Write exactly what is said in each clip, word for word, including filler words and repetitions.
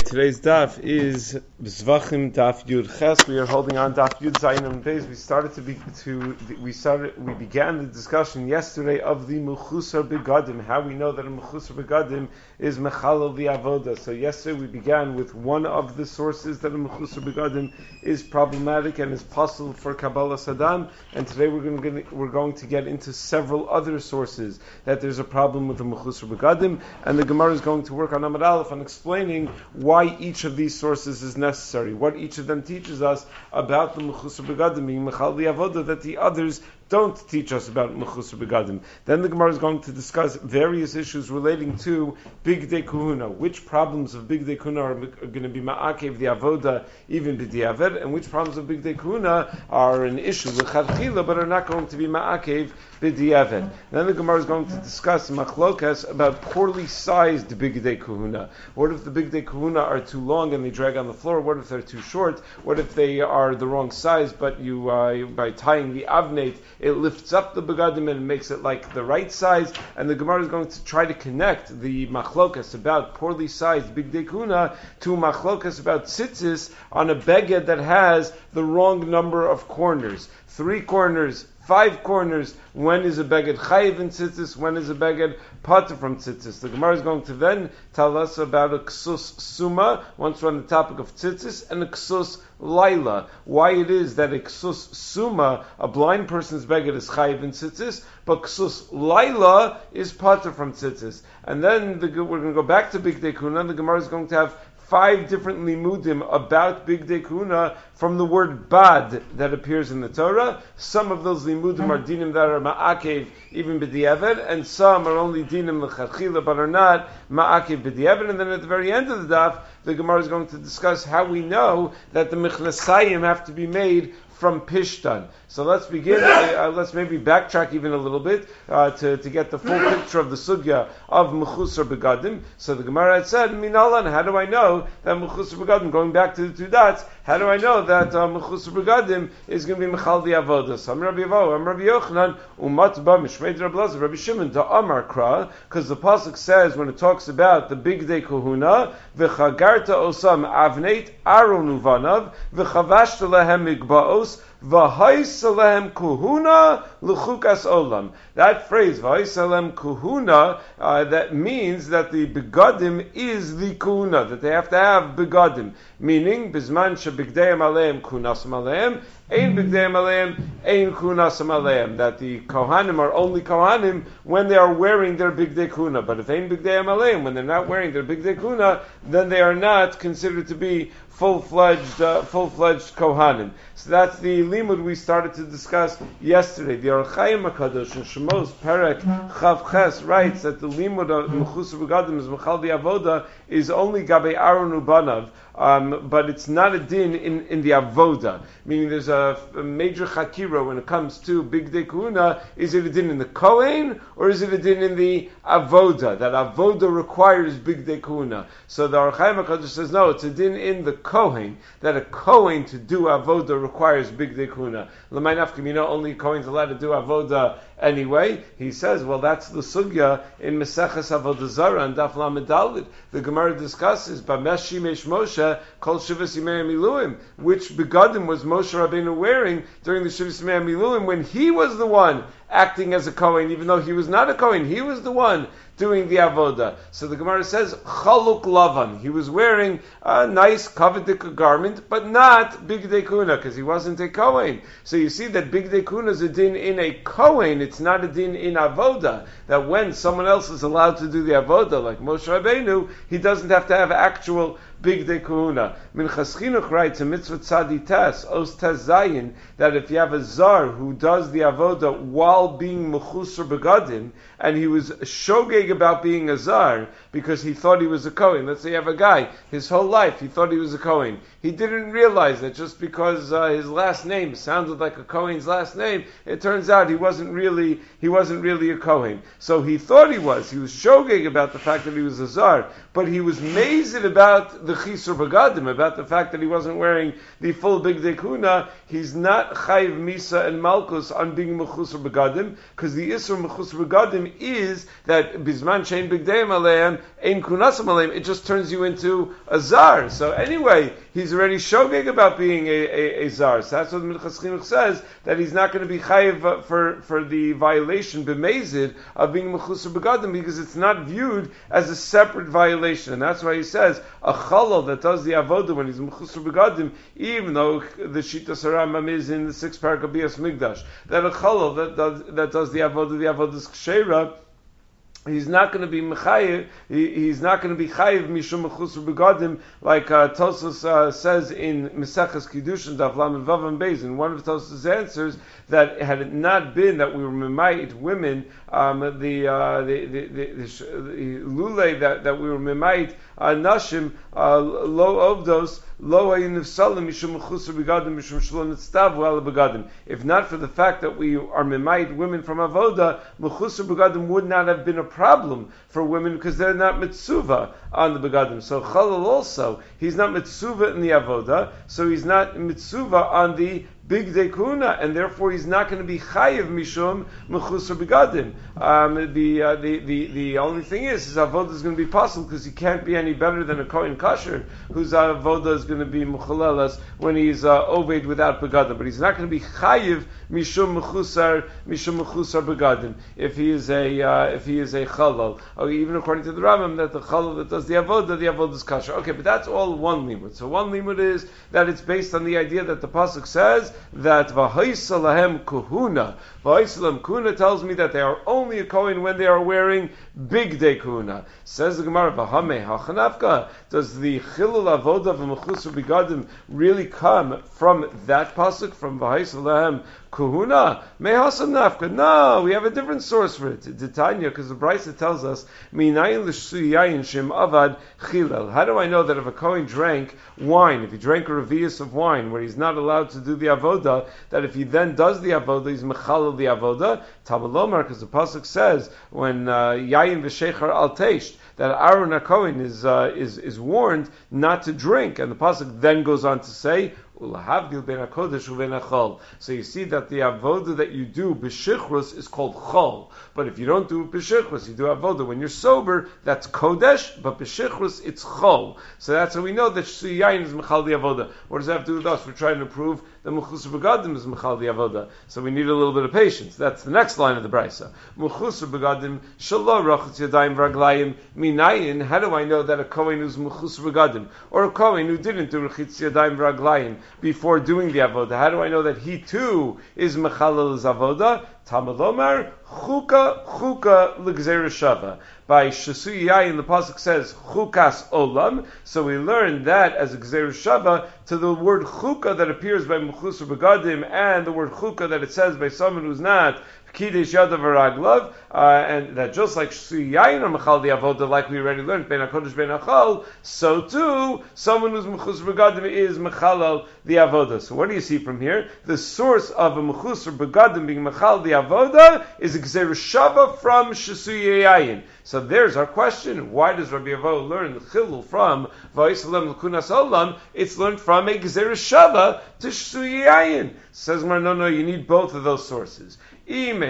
Today's daf is Zvachim Daf Yud Ches. We are holding on Daf Yud Zayin and Beis. We started to be to we started we began the discussion yesterday of the Mechusar Begadim. How we know that a Mechusar Begadim is Mechalel the Avoda. So yesterday we began with one of the sources that a Mechusar Begadim is problematic and is possible for Kabbalah Saddam. And today we're going to we're going to get into several other sources that there's a problem with the Mechusar Begadim, and the Gemara is going to work on Amud Aleph on explaining why each of these sources is necessary, what each of them teaches us about the Mechusar Begadim, being Mechal Avoda, that the others don't teach us about Mechusar Begadim. Then the Gemara is going to discuss various issues relating to Bigdei Kahuna, which problems of Bigdei Kahuna are, are going to be Ma'akev the Avoda, even B'diavad, and which problems of Bigdei Kahuna are an issue L'chadchila, but are not going to be Ma'akev B'diavad. Then the Gemara is going to discuss Machlokas about poorly sized Bigdei Kahuna. What if the Bigdei Kahuna are too long and they drag on the floor? What if they're too short? What if they are the wrong size, but you uh, by tying the avnate, it lifts up the begadim and makes it like the right size? And the Gemara is going to try to connect the machlokas about poorly sized Bigdei Kahuna to machlokas about tzitzis on a beged that has the wrong number of corners. Three corners, five corners. When is a beged chayiv in tzitzis? When is a beged pater from tzitzis? The Gemara is going to then tell us about a ksus suma, once we're on the topic of tzitzis, and a ksus laila. Why it is that a ksus suma, a blind person's beged, is chayiv in tzitzis, but ksus laila is pater from tzitzis. And then the, we're going to go back to Bigdei Kahuna, and the Gemara is going to have five different limudim about Bigdei Kahuna from the word bad that appears in the Torah. Some of those limudim are dinim that are ma'akev even b'diavad, and some are only dinim l'chadchila but are not ma'akev b'diavad. And then at the very end of the daf, the Gemara is going to discuss how we know that the michnasayim have to be made from Pishtan. So let's begin, uh, let's maybe backtrack even a little bit uh, to, to get the full picture of the sugya of Mechusar Begadim. So the Gemara had said, Minalan, how do I know that Mechusar Begadim, going back to the two dots, how do I know that uh, Mechusar Begadim is going to be Mechal the Avoda? So I'm Rabbi Yavo, I'm Rabbi Yochanan, Umat Ba Mishmeid Rabbi Lazar, Rabbi Shimon, to Amar Kra, because the pasuk says when it talks about the Bigdei Kahuna, V'chagarta osam avneit aron uvanav, V'chavashta lehem migbaos, V'haisalem kuhuna l'chukas olam. That phrase, V'haisalem kuhuna, uh, that means that the begadim is the kuhuna, that they have to have begadim. Meaning, bizman shebigdeim aleim kunasam aleim, ein bigdeim aleim, ein kunasam aleim. That the kohanim are only kohanim when they are wearing their bigdei kuna. But if ein bigdeim aleim, when they're not wearing their bigdei kuna, then they are not considered to be full-fledged, uh, full-fledged kohanim. So that's the limud we started to discuss yesterday. The Orach Chaim HaKadosh in Shemos Perek Chav Ches writes that the limud of Mechusar Begadim is Mechal the Avoda is only Gabei Aaron Ubanav, um, but it's not a din in, in the Avoda. Meaning there's a, a major chakira when it comes to Bigdei Kahuna. Is it a din in the Kohen or is it a din in the Avoda? That Avoda requires Bigdei Kahuna. So the Orach Chaim HaKadosh says no, it's a din in the Kohen, that a Kohen to do Avoda requires Bigdei Kahuna. L'may nafka, you know, only Kohen's allowed to do Avoda anyway. He says, well, that's the sugya in Meseches Avodah Zarah and Daf Lamed Daled. The Gemara discusses Bamesh Shimesh Moshe Kol Shivas Yimei Miluim, which begadim was Moshe Rabbeinu wearing during the Shivas Yimei Miluim when he was the one acting as a Kohen, even though he was not a Kohen. He was the one doing the avoda. So the Gemara says, Chaluk Lavan. He was wearing a nice kavadik garment, but not Bigdei Kahuna, because he wasn't a Kohen. So you see that Bigdei Kahuna is a din in a Kohen, it's not a din in avoda. That when someone else is allowed to do the avoda, like Moshe Rabbeinu, he doesn't have to have actual Bigdei Kahuna. Minchas Chinuch writes in Mitzvah Tzadi Tes, Os Tes Zayin, that if you have a zar who does the avoda while being Mechusar Begadim, and he was shogeg about being a zar because he thought he was a Kohen. Let's say you have a guy, his whole life he thought he was a Kohen. He didn't realize that just because uh, his last name sounded like a Kohen's last name, it turns out he wasn't really he wasn't really a Kohen. So he thought he was. He was shogeg about the fact that he was a zar, but he was mazed about the Chisur Begadim, about the fact that he wasn't wearing the full Bigdei Kahuna. He's not Chayiv Misa and Malkus on being Mechusar Begadim, because the Isur Mechusar Begadim is that Bizman Shein Bigdeim Aleim, ein kunasam aleim, it just turns you into a zar. So anyway, he's already shogeg about being a, a, a zar. So that's what the Minchas Chinuch says, that he's not going to be chayiv for, for the violation, b'mezid, of being mechusar begadim, because it's not viewed as a separate violation. And that's why he says, a chalal that does the avodah when he's mechusar begadim, even though the Shita Saramam is in the sixth parak of Bias Migdash, that a chalal that does, that does the avodah, the avodah is kshera, he's not going to be mechayiv. He, he's not going to be chayiv mishum mechusar begadim, like uh, Tosfos uh, says in Meseches Kiddushin Daf Lamed Vav and Beis. In one of Tosfos' answers, that had it not been that we were memayit women, um, the, uh, the the the, the, the lule that, that we were memayit uh, nashim uh, lo ovdos lo hayin nifsalim mishum mechusar begadim mishum shlo nitztavu ala begadim. If not for the fact that we are memayit women from avoda, mechusar begadim would not have been a problem for women because they're not mitzuva on the begadim. So chalal also, he's not mitzuva in the avoda, so he's not mitzuva on the big dekuna, and therefore he's not going to be chayiv mishum mechusar begadim. Um, the, uh, the the the only thing is, his avoda is going to be possible because he can't be any better than a kohen kasher whose avoda is going to be muchalelas when he's uh, oved without begadim. But he's not going to be chayiv mishum mechusar mishum mechusar begadim if he is a uh, if he is a chalal. Or even according to the Rambam, that the chalal that does the avoda, the avoda is kasher. Okay, but that's all one limud. So one limud is that it's based on the idea that the pasuk says that v'haisa lahem kuhuna. V'haisa lahem kuhuna tells me that they are only a kohen when they are wearing big day kuhuna. Says the Gemara, v'hamei hachanafka. Does the chilul avoda v'mechusar begadim really come from that pasuk, from v'haisa lahem kuhuna? Mehasan nafka. No, we have a different source for it. Titania, because the Brisa tells us, minayin l'shu yayin shem avad chilel. How do I know that if a kohen drank wine, if he drank a revius of wine, where he's not allowed to do the avoda, that if he then does the avoda, he's mechalel the avoda? Tabalomar, because the pasuk says when uh, yayin v'shechar al teisht, that Aaron HaKohen is uh, is is warned not to drink, and the pasuk then goes on to say, so you see that the avoda that you do b'shichros is called chol, but if you don't do b'shichros, you do avoda when you're sober, that's kodesh, but b'shichros it's chol. So that's how we know that shu yayin is mechal the avoda. What does that have to do with us? We're trying to prove that mechusar begadim is mechal the avoda. So we need a little bit of patience. That's the next line of the brisa. Mechusar begadim shelo rachutz yadayim v'raglayim minayin. How do I know that a kohen who's mechusar begadim or a kohen who didn't do rachutz yadayim v'raglayim before doing the avoda? How do I know that he too is mechalel his avoda? Tamalomar chuka chuka l'gzeira shava. By Shasu Yayin, the pasuk says chukas olam, so we learn that as a gzeira shava to the word chuka that appears by mechusar begadim and the word chuka that it says by someone who's not Kiddush Yadav Raglav, uh, and that just like Shasu Yayin or Mechal the Avoda, like we already learned, Ben HaKodesh Ben HaChal, so too, someone who's Mechusar Begadim is Mechalal the Avoda. So what do you see from here? The source of a Mechusar Begadim being Mechal the Avoda is a Gzeir Shava from Shasu Yayin. So there's our question. Why does Rabbi Avoda learn the Chilul from Va'isalam L'kunas Olam? It's learned from a Gzeir Shava to Shasu Yayin. Says Mar, no, no, you need both of those sources. If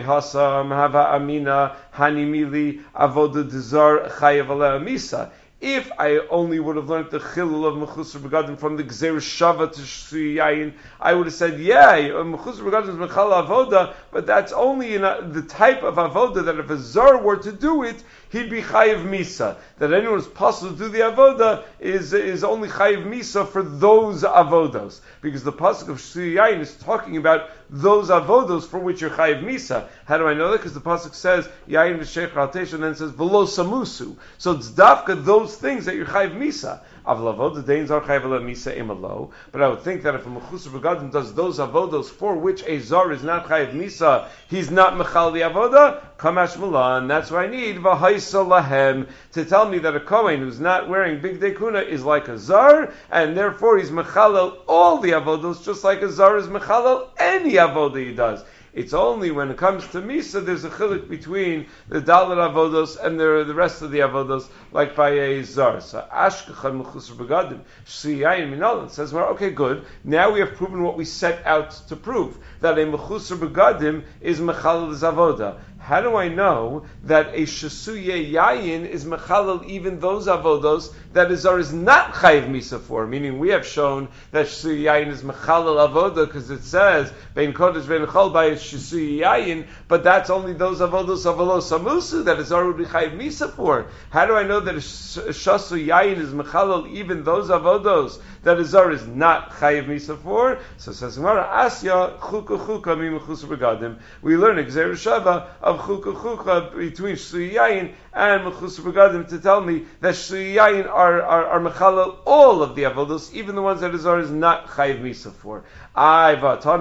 I only would have learned the chilul of mechusar begadim from the gzeir shava to Shasu Yayin, I would have said, yeah, mechusar begadim is mechal avoda, but that's only in a, the type of avoda that if a zar were to do it, he'd be chayiv misa. That anyone who's possible to do the avoda is is only chayiv misa for those avodos, because the pasuk of Shasu Yayin is talking about those avodos for which you're chayiv misa. How do I know that? Because the pasuk says Yayin v'sheicher al teish, and then says v'lo samusu. So it's dafka those things that you're chayiv misa. Avlavod the dains are chayiv misa imalo. But I would think that if a mechusar begadim does those avodos for which a zar is not chayiv misa, he's not mechal the avoda. Kamash mulan. That's why I need v'haisa lahem to tell me that a kohen who's not wearing big dekuna is like a zar, and therefore he's mechalel all the avodos, just like a zar is mechalel any avoda he does. It's only when it comes to Misa, there's a chiluk between the Dalit Avodos and the, the rest of the Avodos, like by a Zar. So, Ashkechan Mechusar Begadim, Shasu Yayin Minalan says, well, okay, good. Now we have proven what we set out to prove, that a Mechusar Begadim is Mechalel Zavoda. how do I know that a shesuye yayin is mechalel even those avodos that a zar is not chayiv misa for? Meaning we have shown that shesuye yayin is mechalel avoda because it says bein kodesh vein chol by shesuye yayin, but that's only those avodos avolo samusu that a zar would be chayiv misa for. How do I know that a shesuye yayin is mechalel even those avodos that a zar is not chayiv misa for? So says Gemara, Asya chuka chuka mi mechusar begadim. We learn Gzeir Shava of chuka chuka between Shsuyi Yayin and mechusar begadim to tell me that Shsuyi Yayin are are, are mechalel all of the avodos, even the ones that a zar is not chayiv misa for. But the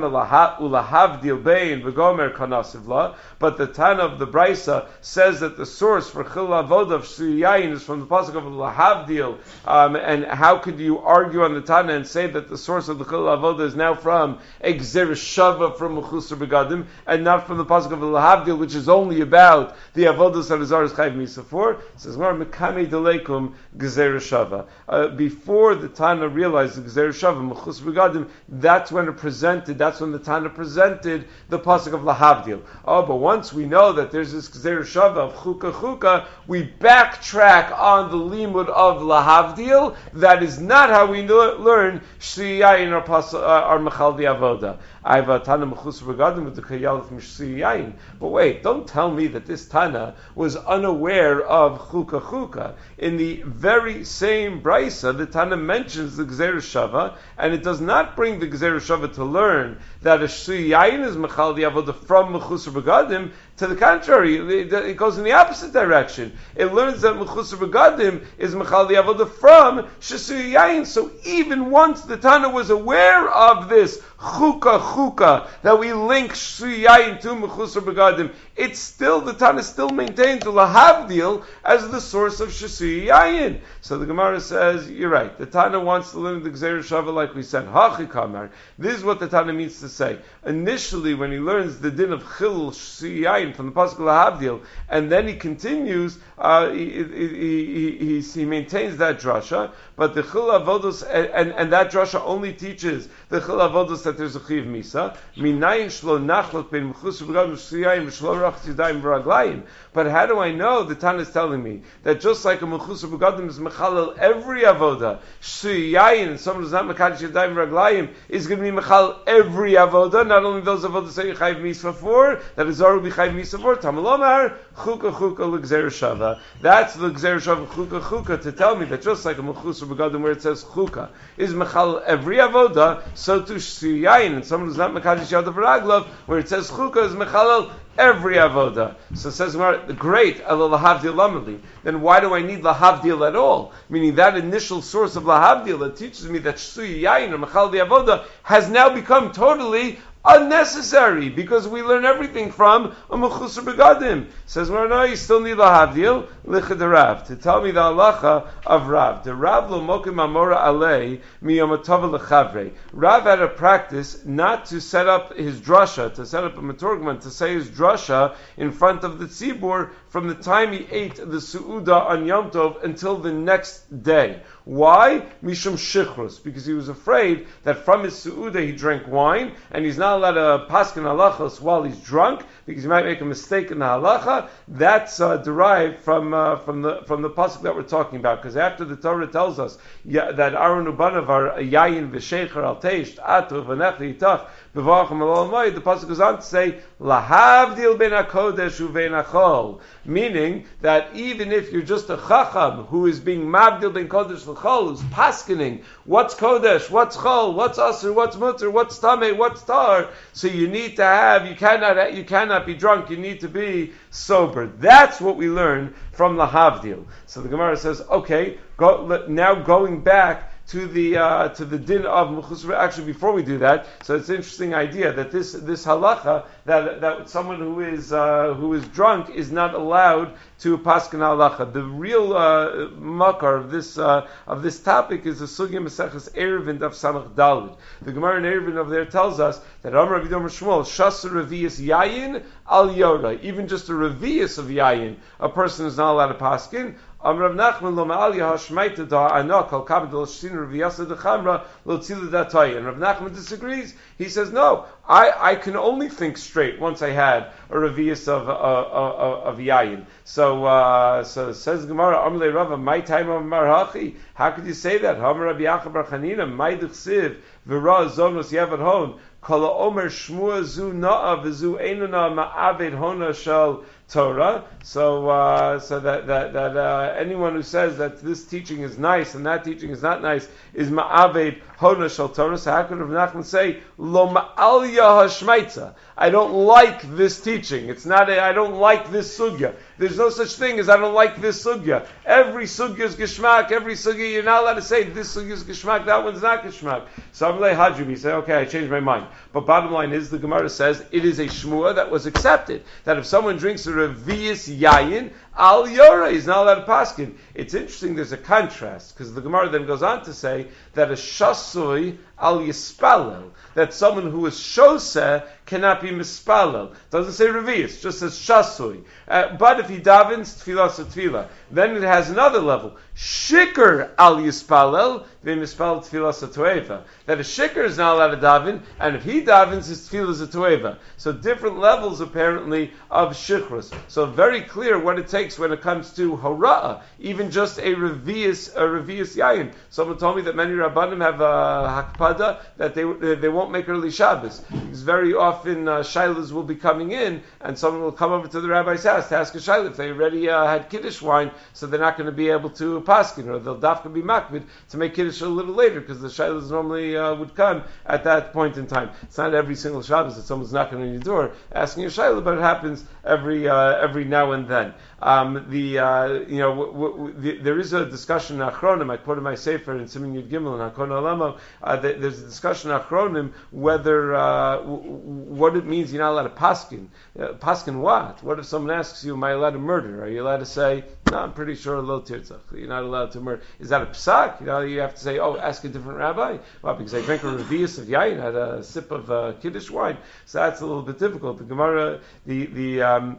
Tana of the Brisa says that the source for chil avodah of Shsuyi Yayin is from the pasuk of lahavdil. Um, and how could you argue on the Tana and say that the source of the chil avodah is now from Gzeir Shava from mechusar begadim and not from the pasuk of lahavdil, which is only about the avodos that a zar is chayiv misa for? It says more mekame deleikum Gzeir Shava. Uh, before the Tana realized the Gzeir Shava mechusar begadim, that's when it presented, that's when the Tana presented the pasuk of lahavdil. Oh, but once we know that there's this Gzeir Shava of chuka chuka, we backtrack on the limud of lahavdil. That is not how we know, learn Shsuyi Yayin or pasuk or mechal di avoda. I have a Tana mechusar begadim with the kayal from Shsuyi Yayin. But wait, don't tell me that this Tana was unaware of chuka chuka. In the very same brisa, the Tana mentions the Gzeir Shava, and it does not bring the Gzeir Shava to learn that a Shsuyi Yayin is mechal di avoda from mechusar begadim. To the contrary, it goes in the opposite direction. It learns that mechusar begadim is mechal di avoda from Shsuyi Yayin. So even once the Tana was aware of this chuka chuka, that we link Shsuyi Yayin to mechusar begadim, it's still, the Tana still maintains the lahavdil as the source of Shsuyi Yayin. So the Gemara says, you're right, the Tana wants to learn the Gzeir Shava like we said, hachi kamar. This is what the Tana means to say. Initially, when he learns the din of chil Shsuyi Yayin from the pasuk lahavdil, and then he continues, uh, he, he, he, he, he maintains that drasha, but the chil avodos, and, and, and that drasha only teaches the chil avodos that there's a chiv misa. Minayin shlo nachlot ben mechusar begadim Shsuyi Yayin v'shlo rachas yadayim v'raglayim. But how do I know? The Tana is telling me that just like a mechusar begadim is mechalel every avoda, Shsuyi Yayin, and someone who's not mekadosh yadayim v'raglayim is going to be mechalel every avoda, not only those avodas that you chayiv misa for, that is already chayiv misa for. Tamalomar chuka chuka l'gzeir shava. That's the gzeir shava chuka chuka to tell me that just like a mechusar begadim where it says chuka is mechalel every avoda, so to Shsuyi Yayin, and someone who's not mekadosh yadav v'raglav where it says chuka is mechalel every avoda. So it says the great lahavdil lamali. Then why do I need lahavdil at all? Meaning that initial source of lahavdil that teaches me that Shsuyi Yayin or mechal di avoda has now become totally unnecessary because we learn everything from a mechusar begadim. Says, well, no, you still need lahavdil lichad Rav to tell me the halacha of Rav. The Rav lo mokim amora alei miyomatava lechavre. Rav had a practice not to set up his drasha, to set up a metorgman, to say his drasha in front of the tzibur from the time he ate the su'uda on Yom Tov until the next day. Why? Mishum shichrus, because he was afraid that from his su'uda he drank wine, and he's not allowed to paskin halachos while he's drunk, because he might make a mistake in the halacha. That's uh, derived from uh, from the from the pasuk that we're talking about, because after the Torah tells us yeah, that Aaron ubanav are yayin v'shecher al teish atu v'nechli itach b'vachim al the pasuk goes on to say lahavdil ben hakodesh uvein hachol, meaning that even if you're just a chacham who is being mavdil ben kodesh l'chol, who's paskening what's kodesh, what's chol, what's asur, what's mutter, what's tameh, what's tar, so you need to have, you cannot you cannot be drunk, you need to be sober. That's what we learn from lahavdil. So the Gemara says, okay, go, now going back to the uh, to the din of mechusar. Actually, before we do that, so it's an interesting idea that this this halacha that that someone who is uh, who is drunk is not allowed to paskin halacha. The real uh, makar of this uh, of this topic is the sugya Maseches Eruvin of Samach Dalid. The Gemara in Eruvin over there tells us that Amar Rabbi Domer Shmuel shasa revius yayin al yora. Even just a revius of yayin, a person is not allowed to paskin. Am Rav Nachman lo ma'al yahashmaita da anak al kabed al shtin reviyasa de chamra lo tzilu datay. And Rav Nachman disagrees. He says, no, I, I can only think straight once I had a revius of uh, of, of yayin. So uh, so says Gemara, Amle Rava, my time of marhachi. How could you say that? Hamar Rabbi Yaakov bar Chanina, my dechsiv v'ra zonos yevad hon. Kala omer shmua zu na'a v'zu einuna ma'aved hona shel Torah. So, uh, so that that that uh, anyone who says that this teaching is nice and that teaching is not nice is ma'aved hona shel Torah. So how could Rav Nachman say lo ma'alya hashmaitza? I don't like this teaching. It's not. A, I don't like this sugya. There's no such thing as I don't like this sugya. Every sugya is geshmak. Every sugya you're not allowed to say this sugya is geshmak. That one's not geshmak. So I'm like Hajjubi say, okay, I changed my mind. But bottom line is, the Gemara says it is a shmua that was accepted. That if someone drinks a revius yayin, al yora, he's not allowed to paskin. It's interesting. There's a contrast because the Gemara then goes on to say that a shasui al yispalel, that someone who is shoseh cannot be mispalel. Doesn't say revius, just says shasui. Uh, but if he davens tefillah so tefillah, then it has another level. Shikr al yispalel, they mispalel tefillah so toeva. That a shikr is not allowed to daven, and if he davens, his tefillah is a toeva. So different levels apparently of shikrus. So very clear what it takes when it comes to hora'ah, even just a revius, a revius yayin. Someone told me that many rabbanim have a hakpada that they they won't make early Shabbos. Because very often uh, shilas will be coming in, and someone will come over to the rabbi's house to ask a shilah if they already uh, had kiddush wine, so they're not going to be able to paskin, or they'll dafka be makbid to make kiddush a little later, because the shilas normally uh, would come at that point in time. It's not every single Shabbos that someone's knocking on your door asking a shilah, but it happens every uh, every now and then. Um, the uh, you know w- w- the, there is a discussion in Achronim. I quoted my sefer in Siman Yud Gimel and Hakon Alamo. Uh, th- there's a discussion in Achronim whether uh, w- what it means you're not allowed to paskin. Uh, paskin what? What if someone asks you, "Am I allowed to murder?" Are you allowed to say, "No, I'm pretty sure lo tirtzach." You're not allowed to murder. Is that a psak? You know, you have to say, "Oh, ask a different rabbi." Well, because I drank a revius of yayin, had a sip of uh, kiddush wine, so that's a little bit difficult. The Gemara, the the um,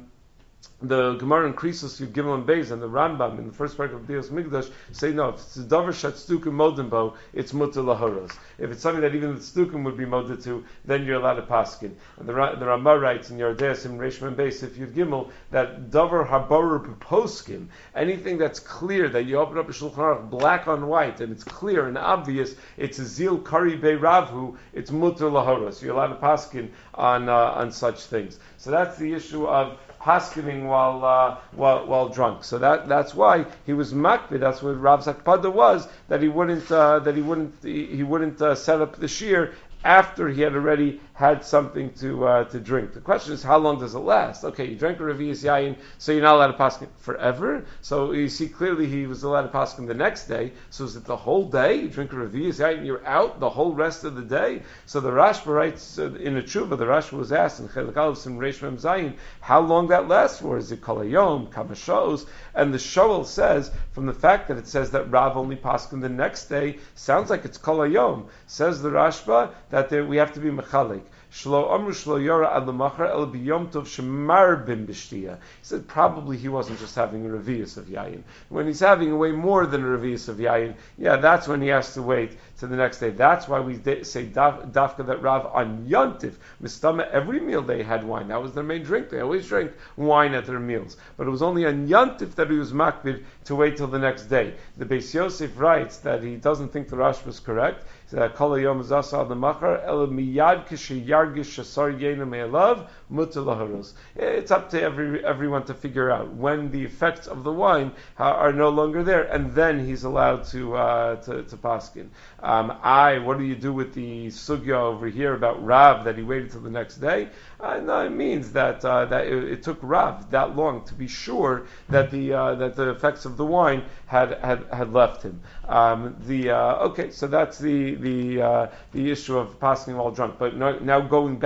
The Gemara in Krisos Yud Gimel and Beis and the Rambam in the first part of Bios Migdash say no. If it's a davar shatstukim modimbo, it's mutar lahoros. If it's something that even the stukim would be moded to, then you're allowed to paskin. And the the Rambam writes in Yordeas in Reish Mem Beis if Yud Gimel that davar haborer poskim, anything that's clear that you open up a Shulchan Aruch black on white and it's clear and obvious, it's a zil kari bei ravhu, it's mutar lahoros. You're allowed to paskin on uh, on such things. So that's the issue of paskining while uh, while while drunk. So that that's why he was makbid. That's what Rav's hakpada was, that he wouldn't uh, that he wouldn't he, he wouldn't uh, set up the shear after he had already had something to uh, to drink. The question is, how long does it last? Okay, you drank a revius yayin, so you're not allowed to paskin forever. So you see clearly he was allowed to paskin the next day. So is it the whole day? You drink a revius yayin, you're out the whole rest of the day. So the Rashba writes uh, in a tshuva. The Rashba was asked in Chelik Aleph in Reish Mem Zayin how long that lasts for. Is it kol hayom, kama shos? And the Shoel says from the fact that it says that Rav only paskin the next day sounds like it's kol hayom. Says the Rashba that there, we have to be mechalik. Shlo amru shlo yora ad lemachar el biyom tov shemar bim b'shtiya. He said probably he wasn't just having a revius of yayin. When he's having way more than a revius of yayin, yeah, that's when he has to wait to the next day. That's why we say daf, dafka that Rav on Yontif mistama every meal they had wine. That was their main drink. They always drank wine at their meals. But it was only on Yontif that he was makbid to wait till the next day. The Beis Yosef writes that he doesn't think the Rashba is correct. Kol hayom zasa ad lemachar el miyad k'sheyargish shasar yena me'elav mutar laharos. It's up to every everyone to figure out when the effects of the wine are no longer there, and then he's allowed to uh, to, to paskin. Um, I, what do you do with the sugya over here about Rav that he waited till the next day? Uh, no, it means that uh, that it, it took Rav that long to be sure that the uh, that the effects of the wine had had, had left him. Um, the uh, okay, so that's the the uh, the issue of passing while drunk. But no, now going back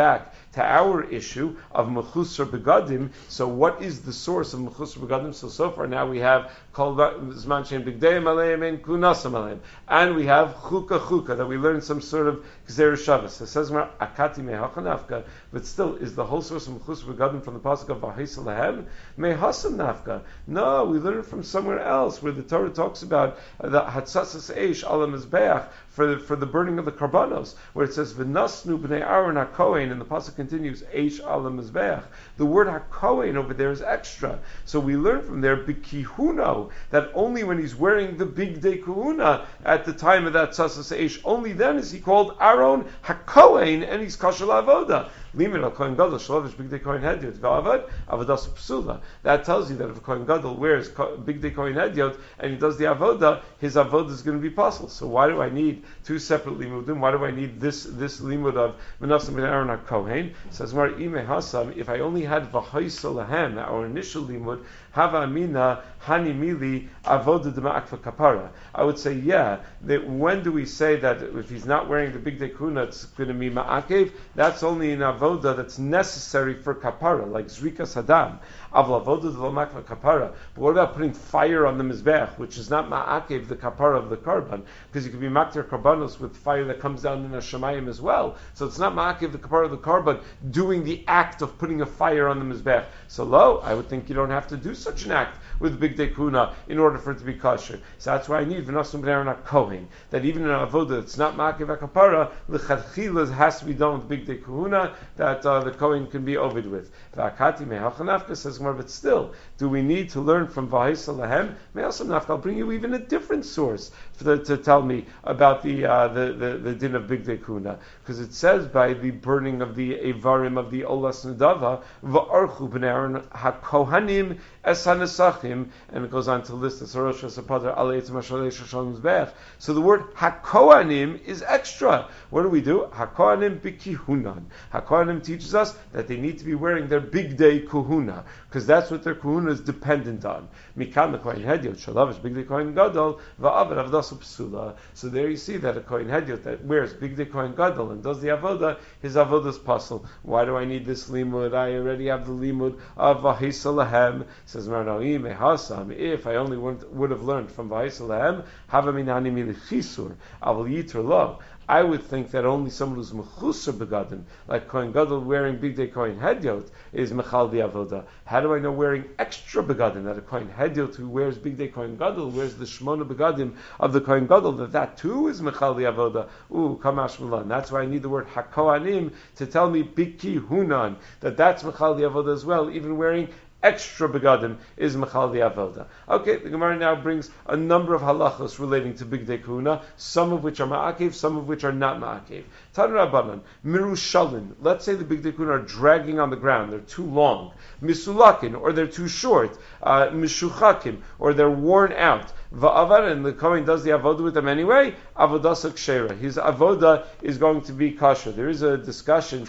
to our issue of mechusar begadim. So what is the source of mechusar begadim? So so far now we have kol zman shein bigdeim aleim and kunasam aleim, and we have chuka chuka that we learn some sort of gzeir shavas. So it says akati mehachanafka, but still is the whole source of mechusar begadim from the pasuk of v'haisa lahem mehasam nafka. No, we learn it from somewhere else where the Torah talks about the hatzasas eish ala mizbeach for the, for the burning of the karbanos, where it says v'nasnu b'nei Aaron hakohen, and the pasuk continues eish ala mizbeach. The word hakohen over there is extra, so we learn from there b'kihuno that only when he's wearing the big day kahuna at the time of that tzasas eish, only then is he called Aaron hakohen, and he's kosher la'avoda. Limit al kohen gadol shalavish big day kohen hedyot v'avad avodas psula. That tells you that if a kohen gadol wears big day kohen hedyot and he does the avoda, his avoda is going to be possible. So why do I need two separate limudim? Why do I need this this limud of Menashe ben Aaron HaKohen? Says Mar Ime Hasam, if I only had V'haisa Lahem, our initial limud, Hava Amina Hani Mili Avoda D'Ma'akva Kapara. I would say, yeah, that when do we say that if he's not wearing the big day kuna, it's going to be Ma'akev? That's only in Avoda that's necessary for Kapara, like Zrika Saddam. Avla Avoda D'Ma'akva Kapara. But what about putting fire on the Mizbech, which is not Ma'akev, the Kapara of the Karban? Because you could be Maktir Karbanos with fire that comes down in a Shemayim as well. So it's not Ma'akev, the Kapara of the Karban, doing the act of putting a fire on the Mizbech. So lo, I would think you don't have to do such an act with big day kuna in order for it to be kosher. So that's why I need v'nosum b'nei Aaron HaKohen, that even in avoda it's not ma'akev hakapara, l'chadchila has to be done with big day kuna, that uh, the Kohen can be ovid with. V'akati me'halchanafka says more, but still, do we need to learn from v'haisa lahem? Me'asam nafka, I'll bring you even a different source for the, to tell me about the, uh, the, the, the din of big day kuna, because it says by the burning of the evarim of the olas nedava, v'archu b'nei Aaron HaKohanim es hanesachim, and it goes on to list the Sarosh Sapadar Alei Tzmashalei Shoshalom Zbech. So the word Hakohanim is extra. What do we do? Hakohanim bikihunan. Hakohanim teaches us that they need to be wearing their big day kuhuna, because that's what their kuhuna is dependent on. Mikan Kohen Hedyot Shalavish big day Kohen Gadol va'avad avdasu psula. So there you see that a Kohen Hedyot that wears big day Kohen Gadol and does the avoda, his avoda is pasul. Why do I need this limud? I already have the limud of v'haisa lahem. Says Marnoim Hasam, if I only would have learned from V'haisa Lahem, Havaminani Milichisur, Aval Yitr Lo, I would think that only someone who's mechusar begadim, like Kohen Gadol wearing big day Kohen Hedyot, is mechal di avoda. How do I know wearing extra begadim, that a Kohen Hedyot who wears big day Kohen Gadol wears the shmona begadim of the Kohen Gadol, that that too is mechal di avoda? Ooh, kamash milan. That's why I need the word hakohanim to tell me biki hunan, that that's mechal di avoda as well, even wearing extra begadim is mechal di avoda. Okay, the Gemara now brings a number of halachos relating to big day kuna, some of which are ma'akev, some of which are not ma'akev. Tanu Rabbanan, mirushalin. Let's say the big day kuna are dragging on the ground; they're too long. Misulakin, or they're too short. Uh, mishuchakim, or they're worn out. Va'avad, and the Kohen does the avoda with them anyway. Avodas kshera. His avoda is going to be kosher. There is a discussion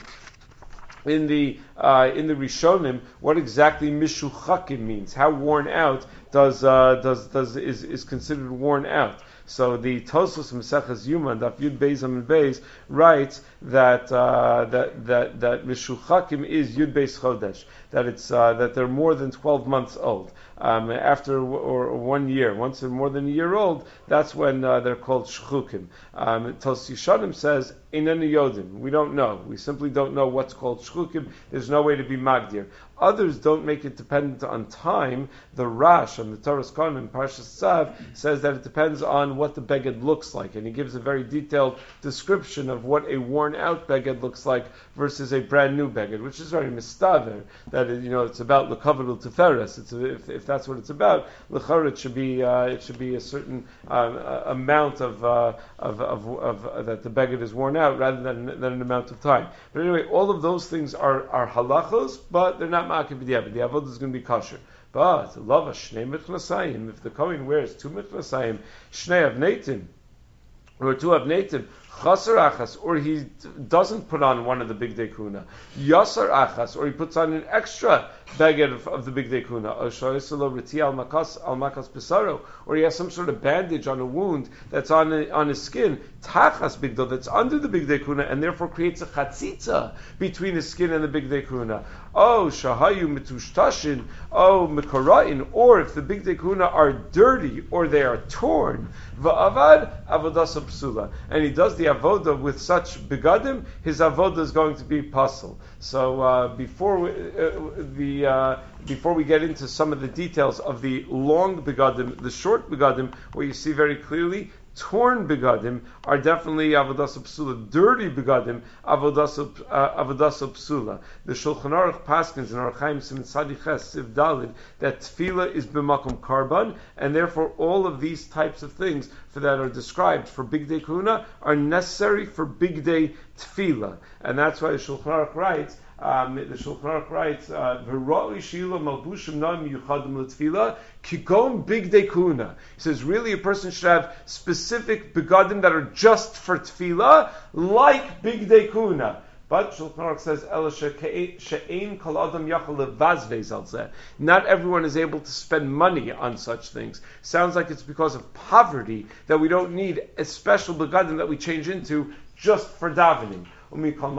in the uh, in the Rishonim what exactly mishuchakim means. How worn out does uh, does does is, is considered worn out? So the Tosfos Maseches Yuma, Daf Yud Beis Amud Beis, writes that uh, that that that mishuchakim is Yud Beis Chodesh, that it's uh, that they're more than twelve months old. Um, after w- or one year, once they're more than a year old, that's when uh, they're called shchukim. Um, Tos Yishanim says Inenu Yodim. We don't know. We simply don't know what's called shchukim. There's no way to be magdir. Others don't make it dependent on time. The Rash on the Torah's Kohen in Parshas Tzav says that it depends on what the beged looks like, and he gives a very detailed description of what a worn-out beged looks like versus a brand new beged, which is very mistaver. That you know, it's about lekavod u'tiferes. It's if, if that's what it's about, l'chara it should be uh, it should be a certain um, uh, amount of, uh, of, of, of uh, that the beged is worn out rather than than an amount of time. But anyway, all of those things are are halachos, but they're not ma'akev b'diavad. The avodah is going to be kosher. But lava shnei mitlasayim. If the Kohen wears two mitlasayim, shnei avneitim, or two avneitim, Chasar achas, or he doesn't put on one of the big day kuna. Yasar achas, or he puts on an extra beged of, of the big day kuna. Or shoyisalo riti al makas al makas pisaro, or he has some sort of bandage on a wound that's on a, on his skin. Tachas bigdo, that's under the big day kuna, and therefore creates a chatzitza between his skin and the big day kuna. Oh shahayu mitushtashin, oh mikora'in, or if the big day kuna are dirty or they are torn, va'avad avodas psula, and he does the avodah with such begadim, his avodah is going to be pasul. So uh, before we, uh, the uh, before we get into some of the details of the long begadim, the short begadim, where you see very clearly torn begadim are definitely avodas psula. Dirty begadim avodas uh, avodas psula. The Shulchan Aruch paskins in Orach Chaim Siman Tzadi Ches Siv Dalid that tefillah is b'makom karban, and therefore all of these types of things for that are described for big day kuna are necessary for big day tefillah, and that's why the Shulchan Aruch writes. Um, the Shulchan Aruch writes, "V'roi shila malbushim nam yuchadim l'tefillah kigom big day kuna." He says, really, a person should have specific begadim that are just for tefillah, like big day kuna. But Shulchan Aruch says, "Ela she'ein kol adam yachol levazvez al zeh." Not everyone is able to spend money on such things. Sounds like it's because of poverty that we don't need a special begadim that we change into just for davening. But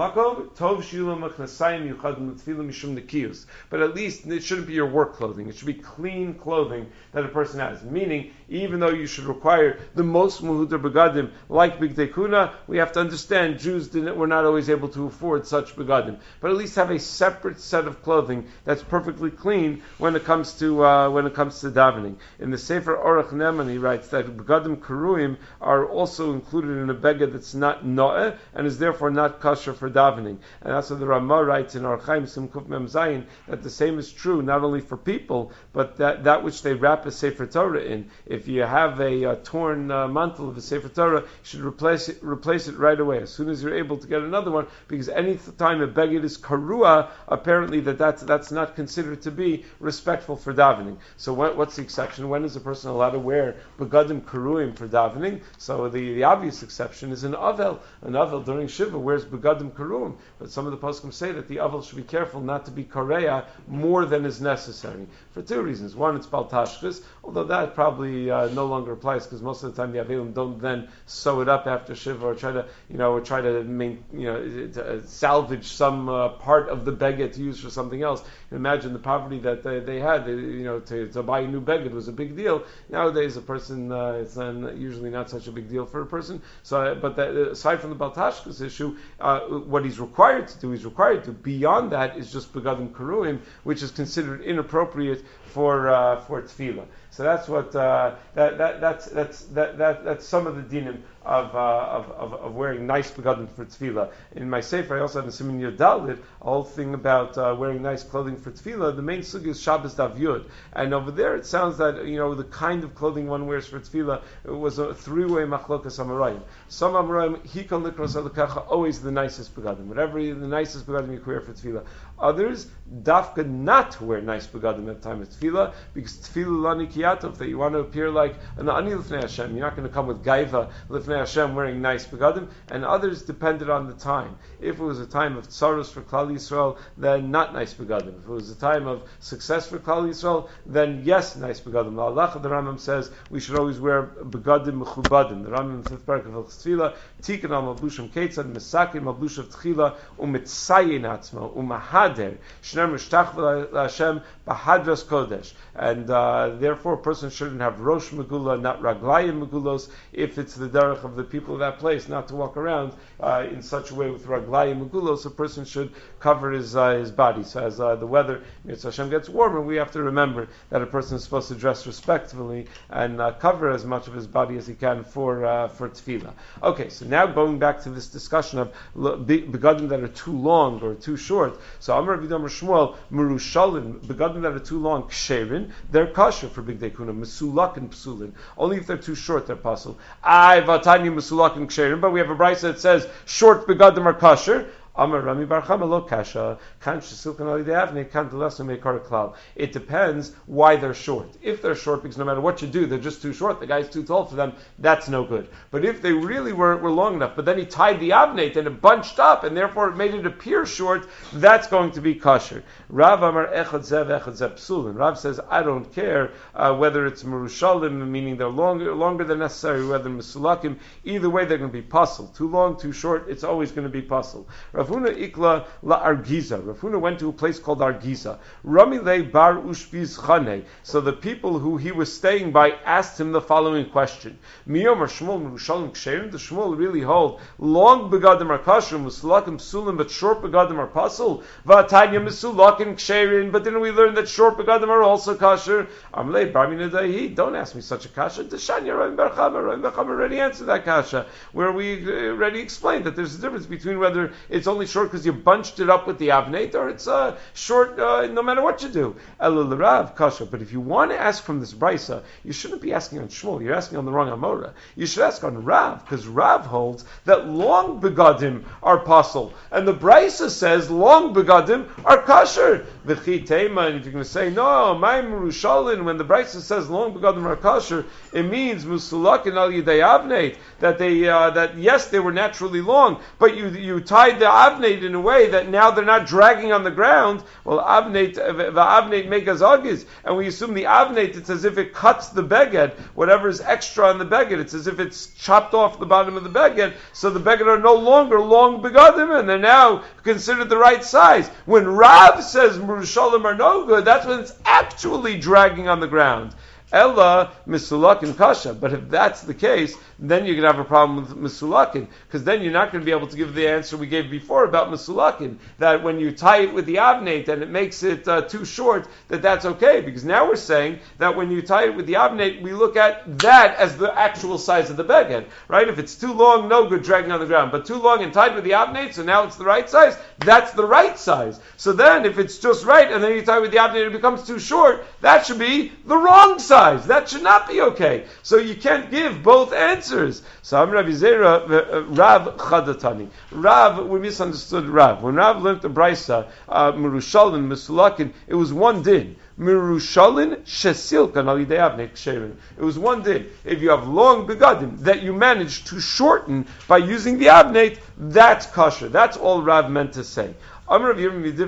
at least it shouldn't be your work clothing. It should be clean clothing that a person has. Meaning, even though you should require the most muhuter begadim like big tekuna, we have to understand Jews didn't, were not always able to afford such begadim. But at least have a separate set of clothing that's perfectly clean when it comes to uh, when it comes to davening. In the Sefer Orach Neman, he writes that begadim karuim are also included in a beged that's not no'eh and is therefore not kosher for davening. And that's what the Ramah writes in Orach Chaim Simkuf Mem Zayin, that the same is true not only for people, but that, that which they wrap a Sefer Torah in. If you have a, a torn uh, mantle of a Sefer Torah, you should replace it, replace it right away, as soon as you're able to get another one, because any time a beged is karua, apparently that that's, that's not considered to be respectful for davening. So what, what's the exception? When is a person allowed to wear begadim karuim for davening? So the, the obvious exception is an avel. An avel during Shiva wears begadim karuim, but some of the poskim say that the avel should be careful not to be kareya more than is necessary for two reasons. One, it's bal tashchis, although that probably uh, no longer applies because most of the time the avelim don't then sew it up after Shiva or try to, you know, or try to main, you know, to, uh, salvage some uh, part of the beged to use for something else. You imagine the poverty that they, they had. They, you know, to, to buy a new beged was a big deal. Nowadays, a person uh, it's uh, usually not such a big deal for a person. So, uh, but that, aside from the bal tashchis issue, uh, what he's required to do, he's required to. Beyond that is just begadim karuim, which is considered inappropriate for uh, for tefillah. So that's what uh, that that that's that's that, that that's some of the dinim of, uh, of of of wearing nice begadim for tefillah. In my sefer, I also have a Siman Yud Daled, a whole thing about uh, wearing nice clothing for tefillah. The main sugi is Shabbos Dav Yud, and over there it sounds that you know the kind of clothing one wears for tefillah it was a three-way machlokas amarayim. Some amarayim hikal likros alakacha, always the nicest begadim, whatever the nicest begadim you can wear for tefillah. Others dafka not wear nice begadim at the time of tefillah because tefillah lani kiyatov, that you want to appear like an ani lifnei Hashem. You're not going to come with gaiva lifnei Hashem wearing nice begadim. And others depended on the time. If it was a time of tsaros for Klal Yisrael, then not nice begadim. If it was a time of success for Klal Yisrael, then yes, nice begadim. The halacha, the Rambam says we should always wear begadim mechubadim. The Rambam in the fifth parak of Hilchos Tefillah, tikkun al malbushim ketzad mesakin malbush tefillah umitzayin atzmo umahader shner mishtach v'Hashem bahadras kodesh. And uh, therefore, a person shouldn't have rosh megula, not raglayim megulos, if it's the derech of the people of that place not to walk around uh, in such a way with raglayim megulos. A person should cover his uh, his body. So as uh, the weather Mitzvah Hashem gets warmer, we have to remember that a person is supposed to dress respectfully and uh, cover as much of his body as he can for uh, for tefillah. Okay, so now going back to this discussion of begadim that are too long or too short. So Amar Rav Yidam Shmuel merushalim, begadim that are too long ksherin, they're kosher for big day kuna. Mesulak and psulin. Only if they're too short they're pasul. I vatani mesulak and ksherin, but we have a brayso that says short begadim are kosher. Amar Rami Bar Chama lo kasha, kan shesilkan ali de'avne, kan delesu meikar klal. It depends why they're short. If they're short because no matter what you do, they're just too short, the guy's too tall for them, that's no good. But if they really were, were long enough, but then he tied the avnate and it bunched up, and therefore it made it appear short, that's going to be kosher. Rav Amar echad zev echad zev psulin. Rav says, I don't care uh, whether it's merushalim, meaning they're longer, longer than necessary, whether mesulakim, either way they're going to be puzzled. Too long, too short, it's always going to be puzzled. Rav Huna ikla la Argiza. Rav Huna went to a place called Argiza. Rami le bar ushpiz chane. So the people who he was staying by asked him the following question. Miyom or Shmuel merushalim ksherim? Does Shmuel really hold long begadim are kosher, mesulakim psulim, but short begadim are puzzled? V'atanya mesulakim ksherim. But didn't we learn that short begadim are also kosher? Amlei bar minadahi. Don't ask me such a kasha. Deshanya Rami Bar Chama. Rami Bar Chama already answered that kasha, where we already explained that there's a difference between whether it's only short because you bunched it up with the avnate, or it's uh, short uh, no matter what you do. Elul Rav kasha. But if you want to ask from this brisa, you shouldn't be asking on Shmuel. You're asking on the wrong Amora. You should ask on Rav, because Rav holds that long begadim are possible, and the brisa says long begadim are kosher. V'chi tema. And if you're going to say no, my merushalin, when the brisa says long begadim are kosher, it means musulakin al yidei avnate, that they uh, that yes they were naturally long, but you you tied the avnate in a way that now they're not dragging on the ground. Well, avnate the avnate megas agis, and we assume the avnate, it's as if it cuts the beged, whatever is extra on the beged, it's as if it's chopped off the bottom of the beged, so the beged are no longer long begadim, and they're now considered the right size. When Rav says merushalim are no good, that's when it's actually dragging on the ground. Ella misulakin kasha. But if that's the case, then you're going to have a problem with misulakin, because then you're not going to be able to give the answer we gave before about misulakin, that when you tie it with the avnate and it makes it uh, too short, that that's okay, because now we're saying that when you tie it with the avnate, we look at that as the actual size of the beged, right? If it's too long, no good dragging on the ground, but too long and tied with the avnate, so now it's the right size, that's the right size. So then if it's just right and then you tie with the avnate and it becomes too short, that should be the wrong size. That should not be okay. So you can't give both answers. So I'm Rabbi Zera, Rav Chadatani. Rav, we misunderstood Rav. When Rav learned the Brisa, uh, Merushalin, Mesulakin, it was one din. Merushalin shesilkan al yidei avnei ksherin. It was one din. If you have long begadim that you manage to shorten by using the avnate, that's kosher. That's all Rav meant to say. What if you have long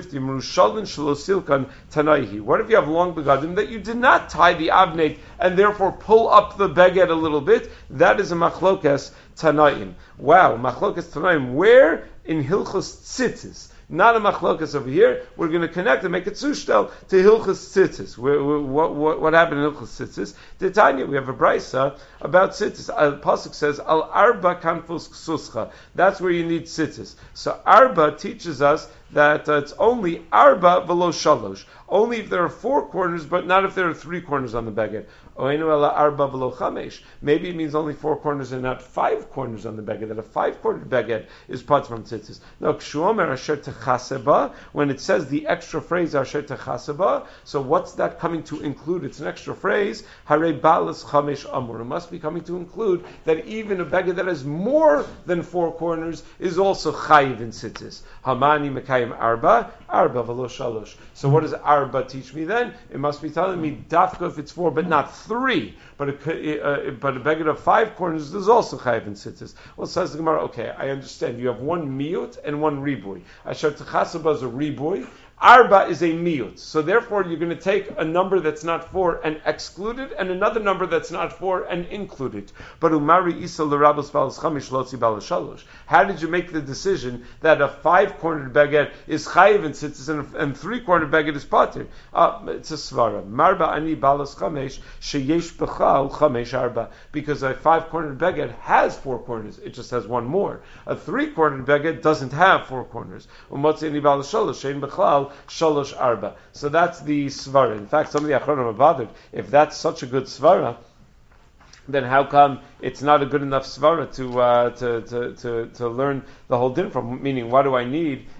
begadim that you did not tie the avnate and therefore pull up the beged a little bit? That is a machlokas tanaim. Wow, machlokas tanaim. Where? In Hilchos Tzitzis. Not a machlokas over here. We're going to connect and make it sushtel to Hilchos Tzitzis. What, what, what happened in Hilchos Tzitzis? Titania, we have a brisa about tzitzis. Al pasuk says al arba kanfus ksuscha. That's where you need tzitzis. So arba teaches us that uh, it's only arba velo shalosh. Only if there are four corners, but not if there are three corners on the beged. Oinu ela arba velo chamesh. Maybe it means only four corners and not five corners on the beged. That a five-cornered beged is part from tzitzis. Now, kshuomer asher techaseba, when it says the extra phrase asher techaseba, so what's that coming to include? It's an extra phrase. Hare balas chamesh amur. It must be coming to include that even a beged that has more than four corners is also chayiv in tzitzis. Hamani mekayim arba, arba velo shalosh. So what does arba teach me then? It must be telling me dafka if it's four, but not three. But a, uh, but a beged of five corners is also chayiv in tzitzis. Well, says the Gemara, okay, I understand. You have one miyut and one ribui. Asher techaseba is a ribui. Arba is a miyut. So therefore you're going to take a number that's not four and exclude it, and another number that's not four and include it. But umari isa l'rabos balas chamish lotzi balas shalosh. How did you make the decision that a five-cornered beged is chayiv in tzitzis and, and three-cornered beged is pater? Uh, it's a svara. Marba ani balas chamesh sheyesh bechal chamesh arba. Because a five-cornered beged has four corners. It just has one more. A three-cornered beged doesn't have four corners. Umotzi ani balas shalosh shein bechal shalosh arba. So that's the svara. In fact, some of the achronim are bothered. If that's such a good svara, then how come it's not a good enough svara to, uh, to, to, to, to learn the whole din from? Meaning, what do I need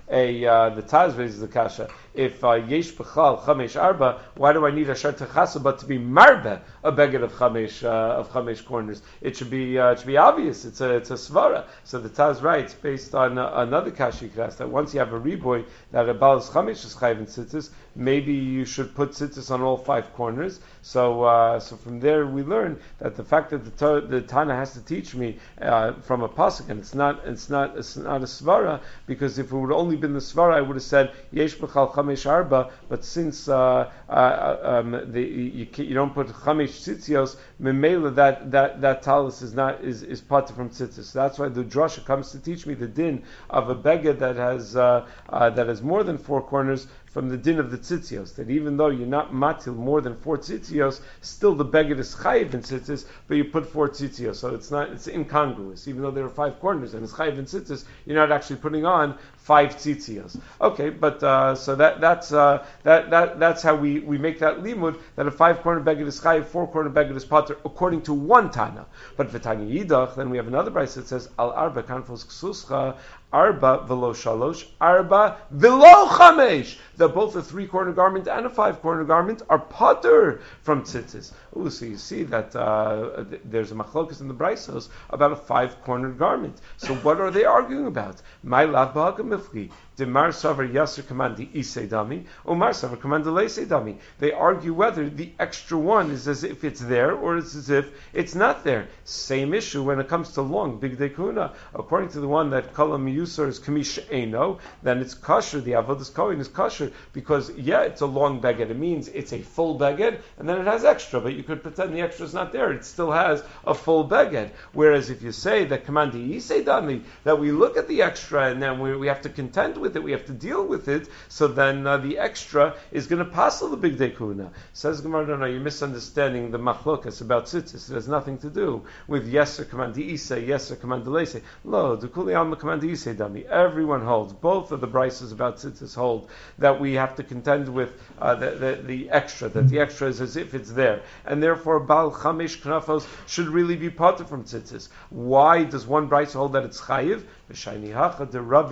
a uh, the Taz raises the kasha. If yesh b'chal chamesh arba, why do I need asher techasaba to be marbe a beged of chamesh uh, of chamesh corners? It should be uh, it should be obvious. It's a it's a svara. So the Taz writes based on uh, another kasha class that once you have a reboy that a balas chamesh is chayv in tzitzis, maybe you should put tzitzis on all five corners. So uh, so from there we learn that the fact that the, to, the Tana has to teach me uh, from a pasuk, and it's not it's not it's not a svara, because if it would only been the svara, I would have said yesh b'chal chamesh arba. But since uh, uh, um, the, you, you don't put chamesh tzitzios, memela that that that talus is not is is part from tzitzis. So that's why the drasha comes to teach me the din of a beged that has uh, uh, that has more than four corners, from the din of the tzitzios, that even though you're not matil more than four tzitzios, still the beged is chayiv in tzitzis, but you put four tzitzios, so it's not it's incongruous. Even though there are five corners and it's chayiv in tzitzis, you're not actually putting on five tzitzios. Okay, but uh, so that that's uh, that that that's how we, we make that limud, that a five corner beged is chayiv, four corner beged is pater, according to one Tana. But for Tanya Yidach, then we have another brayse that says al arba kanfos ksuscha arba velo shalosh arba velo chamesh. That both a three-corner garment and a five-corner garment are pater from tzitzis. Oh, so you see that uh, th- there's a machlokas in the braisos about a five-corner garment. So what are they arguing about? My lav b'hagamifli. Demar savar yasser kamandi isei dami, omar savar kamandi leisei dami. They argue whether the extra one is as if it's there or it's as if it's not there. Same issue when it comes to long big dekuna. According to the one that kalam yusar is kamish eno, then it's kosher. The avodas kohen is kosher because yeah, it's a long beged. It means it's a full beged, and then it has extra. But you could pretend the extra is not there. It still has a full beged. Whereas if you say that kamandi isei dami, that we look at the extra and then we, we have to contend with with it, we have to deal with it, so then uh, the extra is going to pass the big day kuna. Says Gemara, no, no, you're misunderstanding the machlokas about tzitzis. It has nothing to do with yes or command isa, yes or command leise. Lo, dukuli alma command isa dami. Everyone holds, both of the brises about tzitzis hold, that we have to contend with uh, the, the, the extra, that the extra is as if it's there. And therefore, Baal Chamesh Knafos should really be parted from tzitzis. Why does one brise hold that it's chayiv? It's because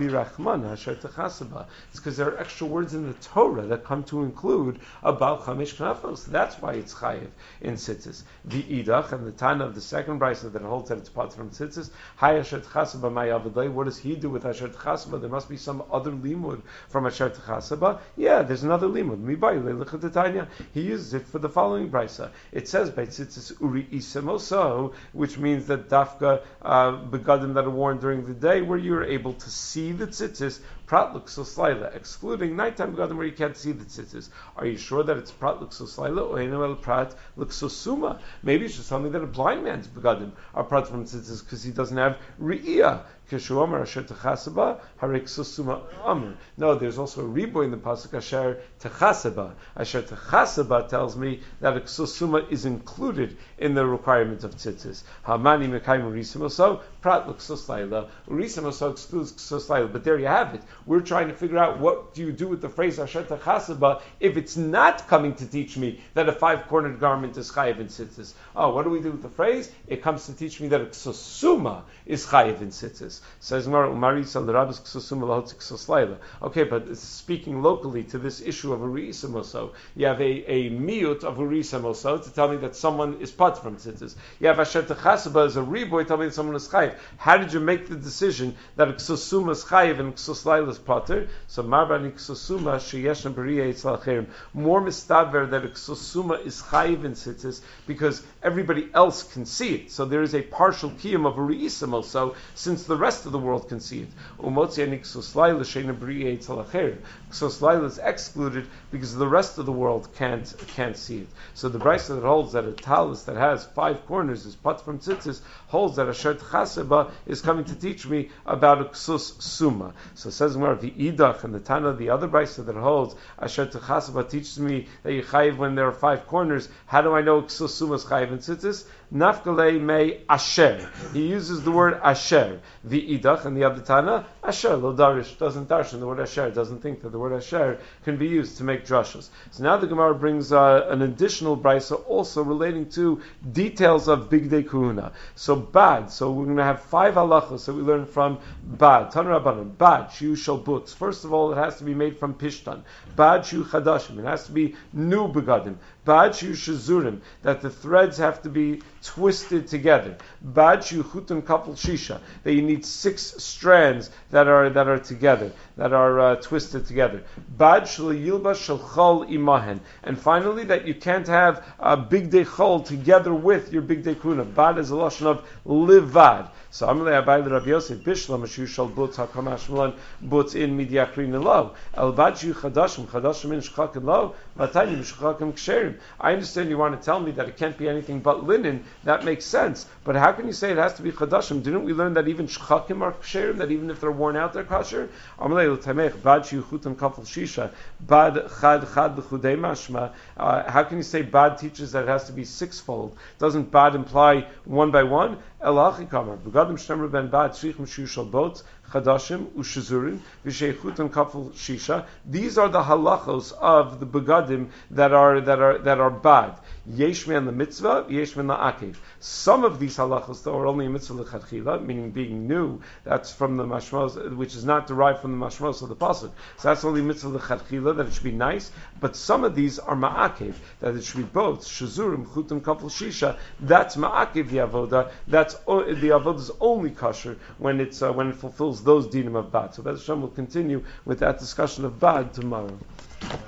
there are extra words in the Torah that come to include a Baal Chamesh Knafos. That's why it's chayiv in tzitzis. The idach and the Tana of the second brisa that holds that it's part from tzitzis. What does he do with Asher Tchasaba? There must be some other limud from Asher Tchasaba. Yeah, there's another limud. He uses it for the following brisa. It says by tzitzis uri isemoso, which means that dafka uh, begadim that are worn during the day, where you're able to see the tzitzis, prat luxoslaila, excluding nighttime begadim where you can't see the tzitzis. Are you sure that it's prat luxoslaila or enel prat luxosuma? Maybe it's just something that a blind man's begadim are prat from tzitzis because he doesn't have ri'iyah. No, there's also a reboy in the pasuk Asher Techasaba. Asher Techasaba tells me that a ksusuma is included in the requirement of tzitzis. Hamani mekayim urisamoso prat l'ksuslaila. Urisamoso excludes ksuslaila. But there you have it. We're trying to figure out what do you do with the phrase Asher Techasaba if it's not coming to teach me that a five-cornered garment is chayiv in tzitzis. Oh, what do we do with the phrase? It comes to teach me that a ksusuma is chayiv in tzitzis. Says okay, but speaking locally to this issue of urisamoso, you have a, a miut of urisamoso to tell me that someone is part from tzitzis. You have Asher Techasaba as a reboy, tell me that someone is chayiv. How did you make the decision that a ksusuma is chayiv and ksuslaila is pater? So marbani ksusuma sheyeshna b'riyah yitzlacherim. More mistaver that a ksusuma is chayiv in tzitzis because everybody else can see it. So there is a partial kiyum of urisamoso since the rest of the world can see it. Ksuslaila is excluded because the rest of the world can't can't see it. So the brisa that holds that a talus that has five corners is pat from tzitzis holds that Asher Techasaba is coming to teach me about a ksus suma. So it says more the idach and the Tana, the other brisa that holds Asher Techasaba teaches me that you chayiv when there are five corners. How do I know ksus suma is chayiv in tzitzis? Nafkalei me asher. He uses the word asher. the idach, and the other Tana, asher, lo darish, doesn't darshan the word asher, doesn't think that the word asher can be used to make drashas. So now the Gemara brings uh, an additional brisa also relating to details of Bigdei Kuhuna. So bad, so we're going to have five halachos that we learn from bad. Tan Rabbanan, bad, shiu shel butz. First of all, it has to be made from pishtan. Bad, shiu chadashim. It has to be new begadim. Bad, shiu shazurim, that the threads have to be twisted together. Bad, shiu chutan kafel shisha, that you need six strands that are that are together, that are uh, twisted together. Bad, shel yilba shel chol imahen. And finally, that you can't have a big day chol together with your big day kuna. Bad is a lashon of livad. So Amalei Abai Rabbi Yosef Bishlam Ashu Shal Butz Hakam Ashmalan Butz in Midiakrin Lo El Badju Chadashim Chadashim in Shchakim Lo Vatayim Shchakim Ksherim. I understand you want to tell me that it can't be anything but linen. That makes sense. But how can you say it has to be Chadashim? Didn't we learn that even Shchakim are Ksherim? That even if they're worn out, they're kosher? Amalei L'Tamech Badju Chutam Kafel Shisha Bad Chad Chad L'Chudei Mashma. How can you say Bad teaches that it has to be sixfold? Doesn't Bad imply one by one? Elachi Kamar Begadim Shtemru Ben Bad Shrichim Shu Shal Bots Chadashim Ushazurim V'Sheichutim Kafel Shisha. These are the halachos of the begadim that are that are that are bad. Yesh men the mitzvah, yesh men the akev. Some of these halachos though are only a mitzvah lechatchila, meaning being new. That's from the mashmos, which is not derived from the mashmos of the pasuk. So that's only mitzvah lechatchila, that it should be nice. But some of these are ma'akev, that it should be both shazurim, chutim, kafel, shisha. That's ma'akev the avoda. That's o- the avoda is only kosher when it's uh, when it fulfills those dinim of bad. So Bez Hashem will continue with that discussion of bad tomorrow.